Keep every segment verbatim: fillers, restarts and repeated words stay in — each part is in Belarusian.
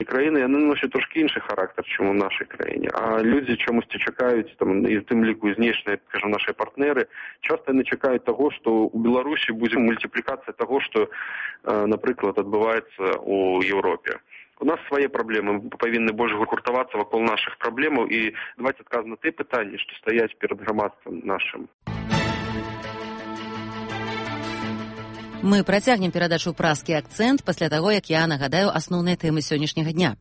краіны, яны носяць трошки інший характер, чым у нашай краіне. А людзі чамусьці чакаюць, там, і тым ліку знешнія, скажем, наши партнеры, часто яны чакаюць таго, што у Беларусі будзе мультиплікацыя таго, што, напрыклад, адбываецца у Еўропе. У нас свае праблемы, мы павінны больш гуртавацца вакол нашых праблемаў і даваць адказ на тыя пытанні, што стаяць перад грамадствам нашым. Мы працягнем перадачу «Празкі акцэнт» пасля таго, як я нагадаю асноўныя тэмы сённяшняга дня.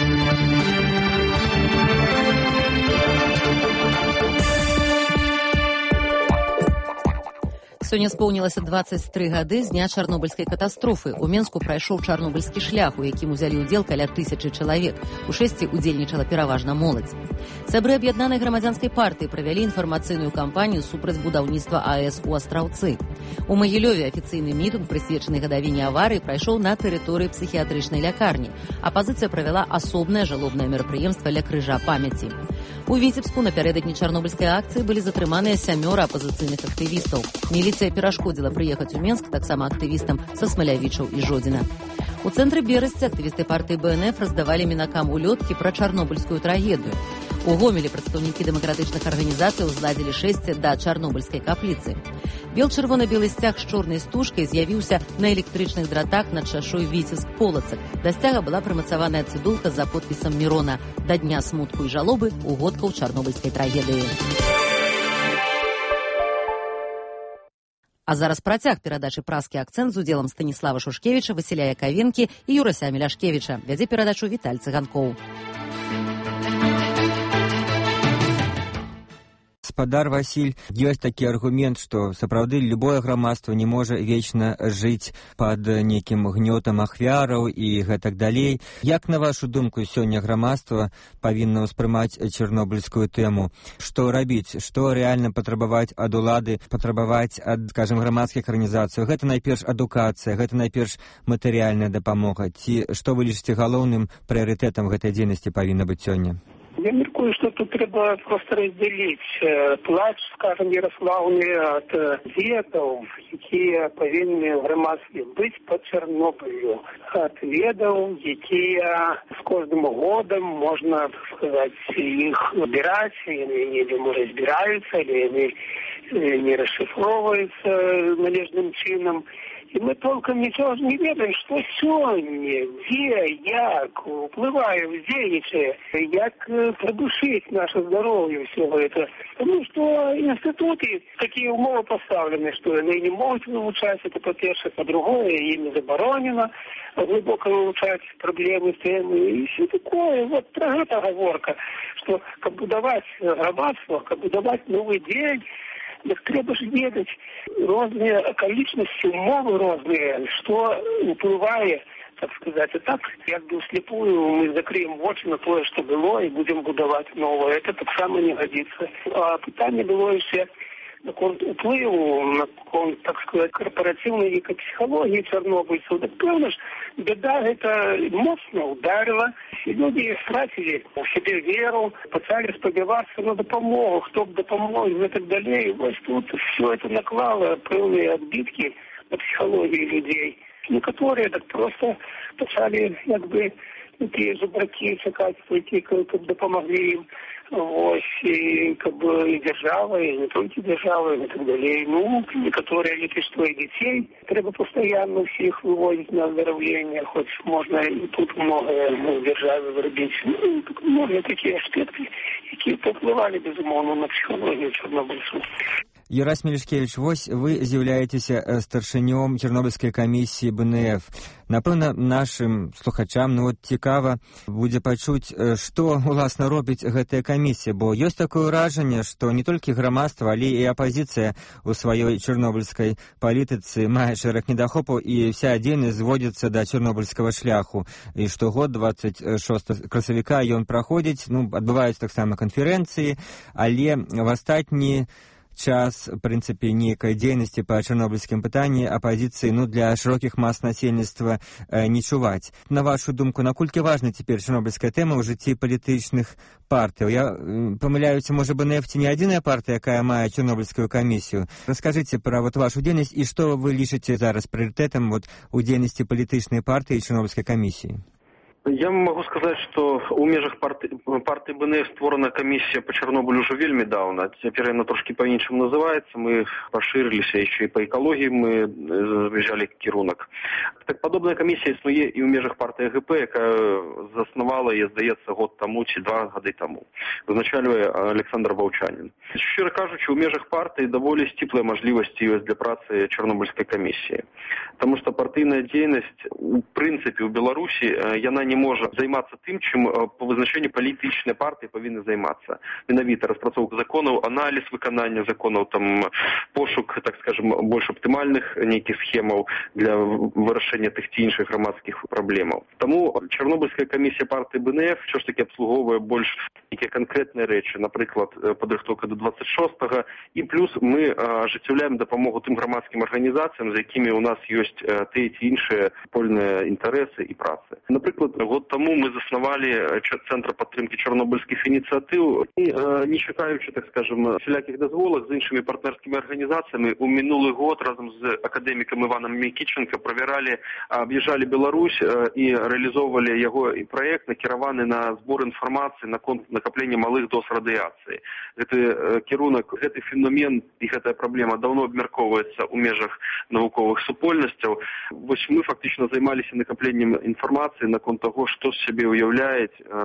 Сёння споўнілася дваццаць тры гады з дня чарнобыльскай катастрофы. У Менску прайшоў чарнобыльскі шлях, у якім узялі ўдзел каля тысячы чалавек. У шэсці удзельнічала пераважна моладзь. Сябры аб'яднанай грамадзянскай партыі правялі інфармацыйную кампанію супраць будаўніцтва АЭС у Астраўцы. У Магілёве афіцыйны мітынг, прысвечаны гадавіне аварыі, прайшоў на тэрыторыі псіхіятрычнай лякарні. Апазіцыя правяла асобнае жалобнае мерапрыемства ля крыжа памяці. У Віцебску напярэдадні чарнобыльскай акцыі былі затрыманыя сямёра апазіцыйных актывістаў. Міліцыя перашкодзіла прыехаць у Менск таксама актывістам са Смалявічаў і Жодзіна. У цэнтры Берасці актывісты партыі БНФ раздавалі мінакам улёткі пра чарнобыльскую трагедыю. У Гомелі прадстаўнікі дэмакратычных арганізацый узладзілі шэсце да чарнобыльскай капліцы. Бел-чырвона-белы сцяг з чорнай стужкай з'явіўся на электрычных дратах над шашой Віцебск-Полацак. Да сцяга была прымацаваная цыдулка за подпісам Мірона «Да дня смутку і жалобы угодкаў чарнобыльскай трагедыі». А зараз працяг перадачы «Празкі акцэнт» з удзелам Станіслава Шушкевіча, Васіля Якавенкі і Юрася Міляшкевіча. Вядзе перадачу Віталь Цыганкоў. Гаспадар Васіль, ёсць такі аргумент, што сапраўды любое грамадства не можа вечна жыць пад нейкім гнётам ахвяраў і гэтак далей. Як, на вашу думку, сёння грамадства павінна ўспрымаць чарнобыльскую тэму? Што рабіць? Што рэальна патрабаваць ад улады, патрабаваць ад, скажем, грамадскіх арганізацый? Гэта найперш адукацыя, гэта найперш матэрыяльная дапамога. Ці што вы лічыце галоўным прыярытэтам гэтай дзейнасці павінна быць сёння? Я мяркую, что тут трэба просто разделить плач, скажем, Ярослаўны от ведаў, якія павінны в грамадстве быць по Чарнобылю, от ведаў, якія з кожным годам можна, так сказать, іх збіраць, яны недзе можа збіраюцца, але яны не расшифровываются належным чынам. И мы толком ничего не ведаем, что сегодня, где, як, уплывая, дзейнічае, як придушить наше здоровье, все это. Потому что институты, такие умовы поставлены, что они не могут вылучать, это по-перше, по-другое, им заборонено глубоко вылучать проблемы, темы и все такое. Вот про это оговорка, что как будовать громадство, как будовать новый день, так треба ж ведаць розныя акалічнасці, умовы розныя, што уплывае, так сказать, а так, як бы вслепую мы закрыем вочы на тое, што было, і будзем будаваць новае. Это таксама не годится. А пытанне было яшчэ наконт уплыву, наконт, так сказать, корпоративной экопсихологии чарнобыльцев. Так пэўна ж, беда гэта моцна ударила. И люди стратили в себе веру, пытались сподіваться на допомогу, хто б допомог и так далее. И вот тут все это наклало пэўныя отбитки на психологии людей. Некоторые так просто пытались, как бы, такие жебраки чекать, как бы помогли им. Вот, и как бы и держава, и не только держава, и так далее. Ну, некоторые лепестки детей треба постоянно всех выводить на оздоровление, хоть можно и тут многое ну, в державе вырубить. Ну, многие такие аспекты, которые повпливали, безумовно, на психологию чорнобыльців. Юрась Мелешкевич, вось вы з'яўляецеся старшынём Чарнобыльскай камісіі БНФ. Напэўна, нашым слухачам ну, вот, цікава будзе пачуць, што уласна робіць гэтая камісія, бо ёсць такое ўражанне, што не толькі грамадства, але і апазіцыя ў сваёй чарнобыльскай палітыцы мае шэраг недахопаў і вся дзейнасць зводзіцца да чарнобыльскага шляху. І штогод дваццаць шостага красавіка ён праходзіць, ну, адбываюцца таксама канферэнцыі, але в астатні час, в прынцыпе, нейкай дзейнасці па чарнобыльскім пытанні апазіцыі ну, для шырокіх мас насельніцтва э, не чуваць. На вашу думку, наколькі важна цяпер чарнобыльская тэма ў жыцці палітычных партыяў? Я э, памыляюся, можа, БНФ ці не адзіная партыя, якая мае чарнобыльскую камісію? Раскажыце пра вот, вашу дзейнасць і што вы лічыце зараз прыярытэтам вот, у дзейнасці палітычнай партыі і чарнобыльскай камісіі? Я могу сказать, что у межах партии, партии БНФ створена комиссия по Чернобылю уже вельми давно. Теперь она трошки по-іншому называется. Мы поширились, еще и по экологии мы взяли кірунок. Так подобная комиссия існує и у межах партии ГП, яка заснувала, я здається, год тому чи два годи тому. Визначалює Олександр Вовчанин. Щиро кажучи, у межах партии доволі стіплі можливості є для праці Чорнобильської комісії. Тому що партійна діяльність, у принципі, у Білорусі, вона не може займатися тим, чим по визначенню політичні партії повинні займатися. Менавіта розпрацовка законів, аналіз виконання законів, там, пошук, так скажемо, більш оптимальних неких схемів для вирішення тих чи інших громадських проблем. Тому Чорнобильська комісія партії БНФ що ж таки обслуговує більш які конкретні речі, наприклад, підготовка до двадцять шостого, і плюс ми осуществляємо допомогу тим громадським організаціям, за якими у нас є ті чи інші спільні інтереси і праці. Наприклад, год тому ми заснували Центр підтримки чорнобильських ініціатив і, не чекаючи, так скажемо, всіляких дозволів з іншими партнерськими організаціями, у минулий год разом з академіком Іваном Микіченко провірали, об'їжджали Білорусь і реалізовували його проєкт, накерований на збор інформації на накоплення малих доз радіації. Це керунок, цей феномен і ця проблема давно обмірковується у межах наукових супольностей. Ось ми фактично займалися накопленням інформації на конт того, що з себе уявляє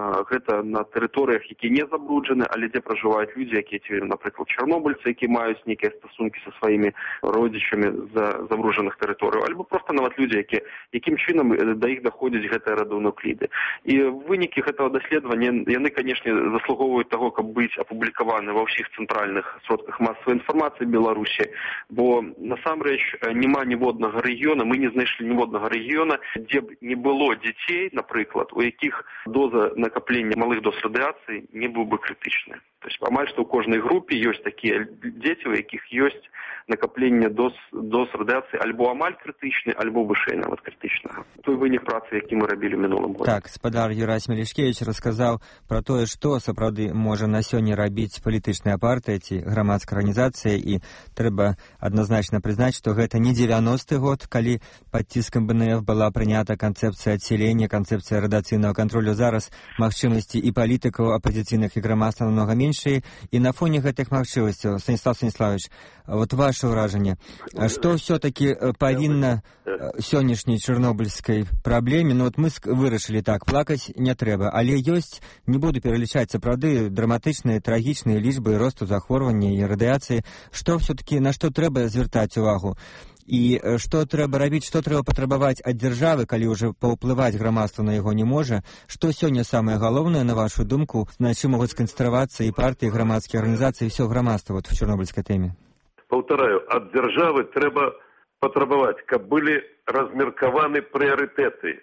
це на територіях, які не забруджені, але де проживають люди, які, наприклад, чорнобильці, які мають які стосунки зі своїми родичами з забруджених територій, або просто навіть люди, які, яким чином до їх доходять ці радіонукліди. І виніки цього дослідження, вони, звісно, заслуговують того, щоб бути опубліковані во всіх центральних сродках масової інформації Білорусі, бо, насамрэч, нема ні одного регіону, ми не знайшли ні одного регіону, де б не було дітей, наприклад, у яких доза накоплення малих доз радіації не був би критичною. Тобто, амаль що у кожній групі є такі діти, у яких є накоплення доз, доз радіації або амаль критичні, або вище навіть критичного. Той винік праці, який ми робили в минулому році. Так, спадар Юрась Мелішкевич розказав про те, що, сапраўды, може на сьогодні робити політична партія, ці громадська організація, і треба однозначно признати, що це не дев'яностий год, коли під тиском БНФ була прийнята концепція відселення, концепція радіаційного контролю. Зараз можливості і політиків, опозиційних, і громадства намного менше, і на фоні гэтых магчымасцяў, Станіслав Станіславович, вот ваше ўражанне, што все-таки павінна сённяшняй чорнобыльскай праблеме, ну вот мы вырашылі так, плакаць не трэба, але ёсць, не буду пералічаць, сапраўды, драматычныя, трагічныя лічбы росту захворвання і радыяцыі, што все-таки, на што трэба звяртаць увагу? І што трэба рабіць, што трэба патрабаваць ад дзяржавы, калі ўжо паўплываць грамадства на яго не можа? Што сёння самае галоўнае, на вашу думку, на чым могуць сканцэнтравацца і партыі, і грамадскія арганізацыі, і ўсё грамадства вот, в чорнобыльскай тэме? Паўтараю, ад дзяржавы трэба патрабаваць, каб былі размеркаваны прыярытэты.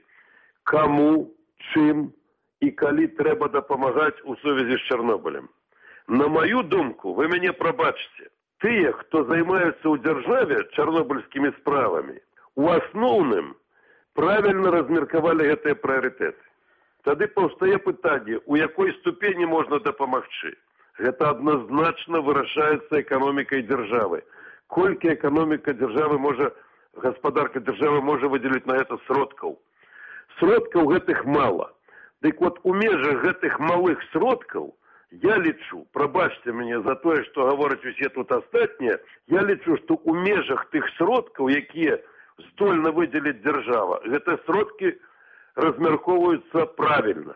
Каму, чым і калі трэба дапамагаць у сувязі з Чарнобылем. На маю думку, вы мяне прабачце, тыя, хто займаюцца ў дзяржаве чарнобыльскімі справамі, у асноўным правільна размеркавалі гэтыя прыярытэты. Тады паўстае пытанне, у якой ступені можна дапамагчы. Гэта адназначна вырашаецца эканомікай дзяржавы. Колькі эканоміка дзяржавы можа, гаспадарка дзяржавы можа выдзеліць на гэта сродкаў. Сродкаў гэтых мала. Дык вот у межах гэтых малых сродкаў я лічу, прабачце мяне за тое, што гавораць усе тут астатнія, я лічу, што ў межах тых сродкаў, якія здольна выдзеліць дзяржава, гэтыя сродкі размяркоўваюцца правільна.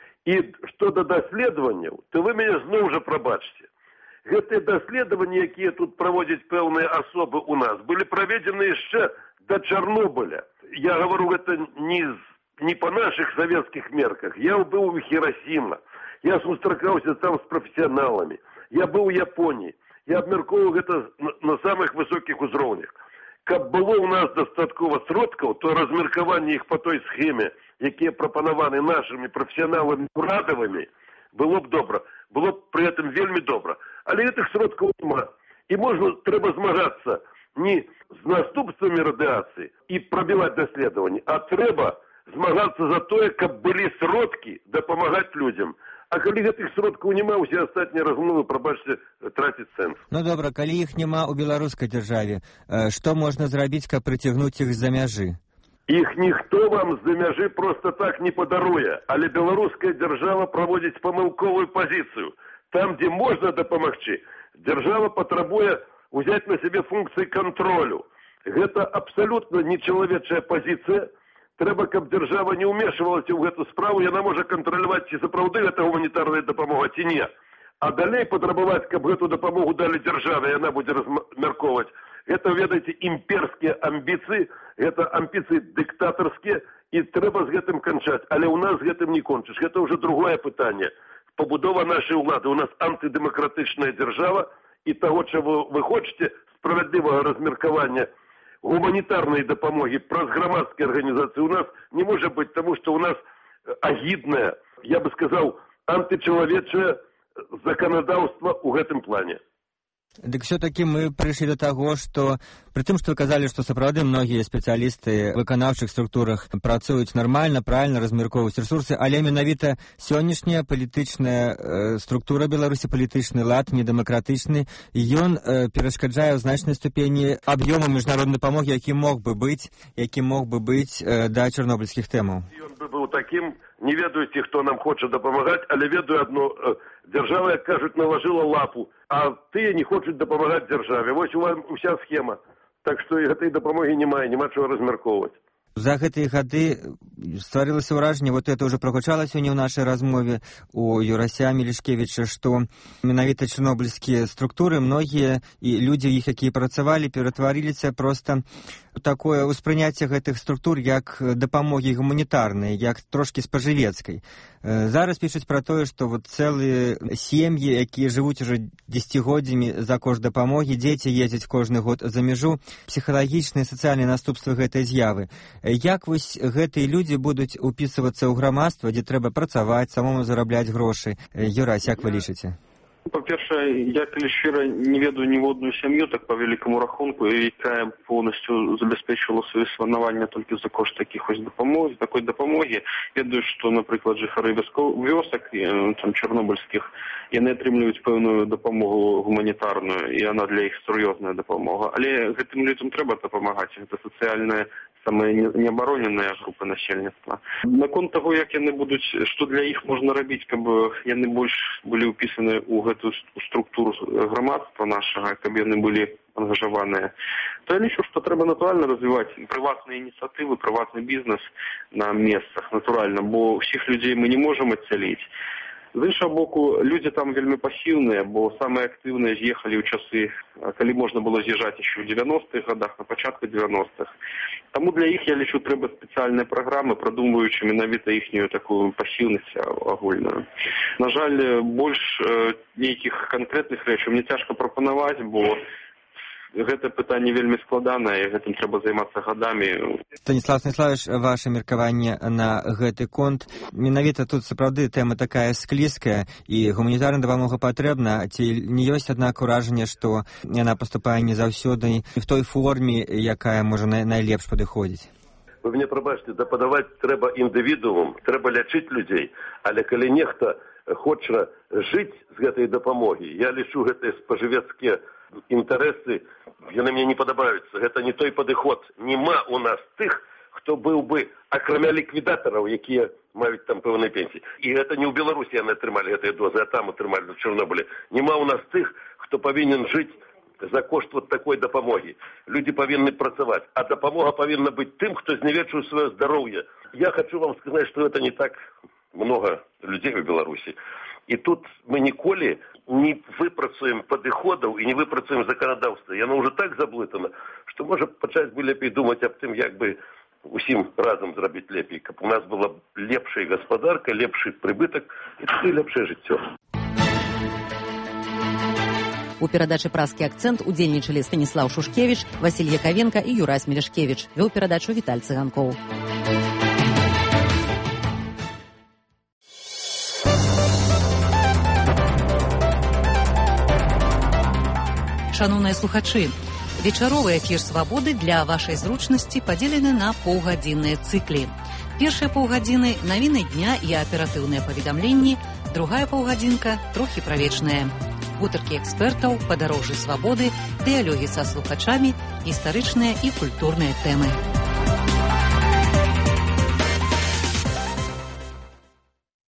І што да даследаванняў, то вы мяне зноў жа прабачце. Гэтыя даследаванні, якія тут праводзяць пэўныя асобы ў нас, былі праведзены яшчэ да Чарнобыля. Я гавару гэта не, не па нашых савецкіх мерках. Я быў у Хірасіма. Я сустракаўся там з прафесіяналамі. Я быў у Японіі. Я абмяркоўваў гэта на самых высокіх узроўнях. Каб было ў нас дастаткова сродкаў, то размеркаванне іх па той схеме, якія прапанаваны нашымі прафесіяналамі урадавымі, было б добра. Было б пры гэтым вельмі добра. Але гэтых сродкаў няма. І можна, трэба змагацца не з наступствамі радыацыі і прабіваць даследаванні, а трэба змагацца за тое, каб былі сродкі дапамагаць людзям. А калі гэтых сродкаў няма, усе астатнія размовы, прабачце, траціць сэнс. Ну добра, калі іх няма ў беларускай дзяржаве, што можна зрабіць, каб прыцягнуць іх з-за мяжы? Іх ніхто вам з-за мяжы просто так не падаруе, але беларуская дзяржава праводзіць памылковую пазіцыю. Там, дзе можна дапамагчы, дзяржава патрабуе ўзяць на сябе функцыі кантролю. Гэта абсалютна нечалавечая пазіцыя. Трэба, каб дзяржава не ўмешвалася ў гэту справу, яна можа кантраляваць, ці сапраўды гэта гуманітарная дапамога, ці не. А далей патрабаваць, каб гэту дапамогу далі дзяржаве, яна будзе размяркоўваць. Гэта, ведаеце, імперскія амбіцыі, гэта амбіцыі дыктатарскія, і трэба з гэтым канчаць. Але ў нас з гэтым не кончыш. Гэта ўжо другое пытанне. Пабудова нашай улады. У нас антыдэмакратычная дзяржава, і таго, чаго вы хочаце, справядлівага размеркавання гуманітарнай дапамогі праз грамадскія арганізацыі у нас не можа быць, таму што ў нас агіднае, я бы сказаў, антычалавечае заканадаўства ў гэтым плане. Дык все-таки мы прыйшлі да таго, што пры тым, што вы казалі, што сапраўды многія спецыялісты ў выканаўчых структурах працуюць нармальна, правільна размяркоўваюць рэсурсы, але менавіта сённяшняя палітычная э, структура Беларусі, палітычны лад, недэмакратычны, ён э, перашкаджае ў значнай ступені аб'ёму міжнароднай дапамогі, які мог бы быць, які мог бы быць э, да чарнобыльскіх тэмаў. Ён бы быў такім, не ведаеце, хто нам хоча дапамагаць, але ведаю адно, э, дзяржава, як кажуць, налажыла лапу, а тыя не хочуць дапамагаць дзяржаве. Вось у вас уся схема. Так што і гэтай дапамогі няма, няма чого размяркоўваць. За гэтыя гады стварылася ўражанне, вот это ўжо прагучала сёння ў нашай размове у Юрася Мелішкевіча, што менавіта чарнобыльскія структуры, многія і людзі, іх, якія працавалі, ператварыліся проста такое ўспрыняцце гэтых структур як дапамогі гуманітарнай, як трошкі спажывецкай. Зараз пішуць пра тое, што вот цэлыя сем'і, якія жывуць ужо дзесяцігоддзямі за кошт дапамогі, дзеці ездзяць кожны год за мяжу, псіхалагічныя і сацыяльныя наступствы гэтай з'явы. Як вось гэтыя людзі будуць упісвацца ў грамадства, дзе трэба працаваць, самому зарабляць грошы? Юрась, як вы лічыце? Па-першае, я, калі шчыра, не ведаю ніводную сям'ю, так па вялікаму рахунку, якая поўнасцю забяспечвала сваё існаванне толькі за кошт такіх вось дапамогі, такой дапамогі. Ведаю, што, напрыклад, жыхары вёсак, там, чарнобыльскіх, яны атрымліваюць пэўную дапамогу гуманітарную, і яна для іх сур'ёзная дапамога. Але гэтым людзям трэба дапамагаць, гэта сацыяльная самая неабароненая група насельніцтва. Наконт таго, як яны будуць, што для іх можна рабіць, каб яны больш былі ўпісаны ў гэтую структуру грамадства нашага, каб яны былі ангажаваныя, то я лічу, што трэба натуральна развіваць прыватныя ініцыятывы, прыватны бізнес на месцах, натуральна, бо ўсіх людзей мы не можам адсяліць. З іншага боку, людзі там вельмі пасіўныя, бо самыя актыўныя з'ехалі ў часы, калі можна было з'язджаць яшчэ ў дзевяностых гадах, на пачатку дзевяностых. Таму для іх, я лічу, трэба спецыяльныя праграмы, прадумваючы менавіта іхнюю такую пасіўнасць агульную. На жаль, больш э, нейкіх канкрэтных рэчаў мне цяжка прапанаваць, бо гэта пытанне вельмі складанае, і гэтым трэба займацца гадамі. Станіслав Станіславович, ваше меркаванне на гэты конт. Менавіта тут сапраўды тэма такая склізкая, і гуманітарная дапамога патрэбна, ці не ёсць, аднак, уражанне, што яна паступае не заўсёды в той форме, якая можа найлепш падыходзіць? Вы мне прабачце, дападаваць трэба індывідуум, трэба лячыць людзей, але калі нехта хоча жыць з гэтай дапамогі, я лічу гэтыя спажывецкія інтарэсы, яны мне не падабаюцца. Гэта не той падыход. Нема у нас тых, хто быў бы, акрамя ліквідатараў, якія маюць там пэўныя пенсіі. І гэта не ў Беларусі яны атрымалі гэтыя дозы, а там атрымалі на Чарнобылі. Нема у нас тых, хто павінен жыць за кошт вот такой дапамогі. Людзі павінны працаваць, а дапамога павінна быць тым, хто знявечвае сваё здароўе. Я хочу вам сказаць, што гэта не так много людзей у Беларусі. І тут мы ніколі не выпрацуем падыходаў і не выпрацуем заканадаўства. Яно ўжо так заблытана, што можа пачаць бы лепей думаць аб тым, як бы усім разам зрабіць лепей, каб у нас была лепшая гаспадарка, лепшы прыбытак і тады лепшае жыццё. У перадачы «Празкі акцэнт» удзельнічалі Станіслав Шушкевіч, Васіль Яковенко і Юрась Мелішкевіч. Вёў перадачу Віталь Цыганкоў. Шановныя слухачы, вечаровы эфір «Свабоды» для вашай зручнасці падзелены на паўгадзінныя цыклі. Першыя паўгадзіны – навіны дня і аператыўныя паведамленні, другая паўгадзінка – трохі правечная. Гутаркі экспертаў, падарожжы свабоды, дыялогі са слухачамі, гістарычныя і культурныя тэмы.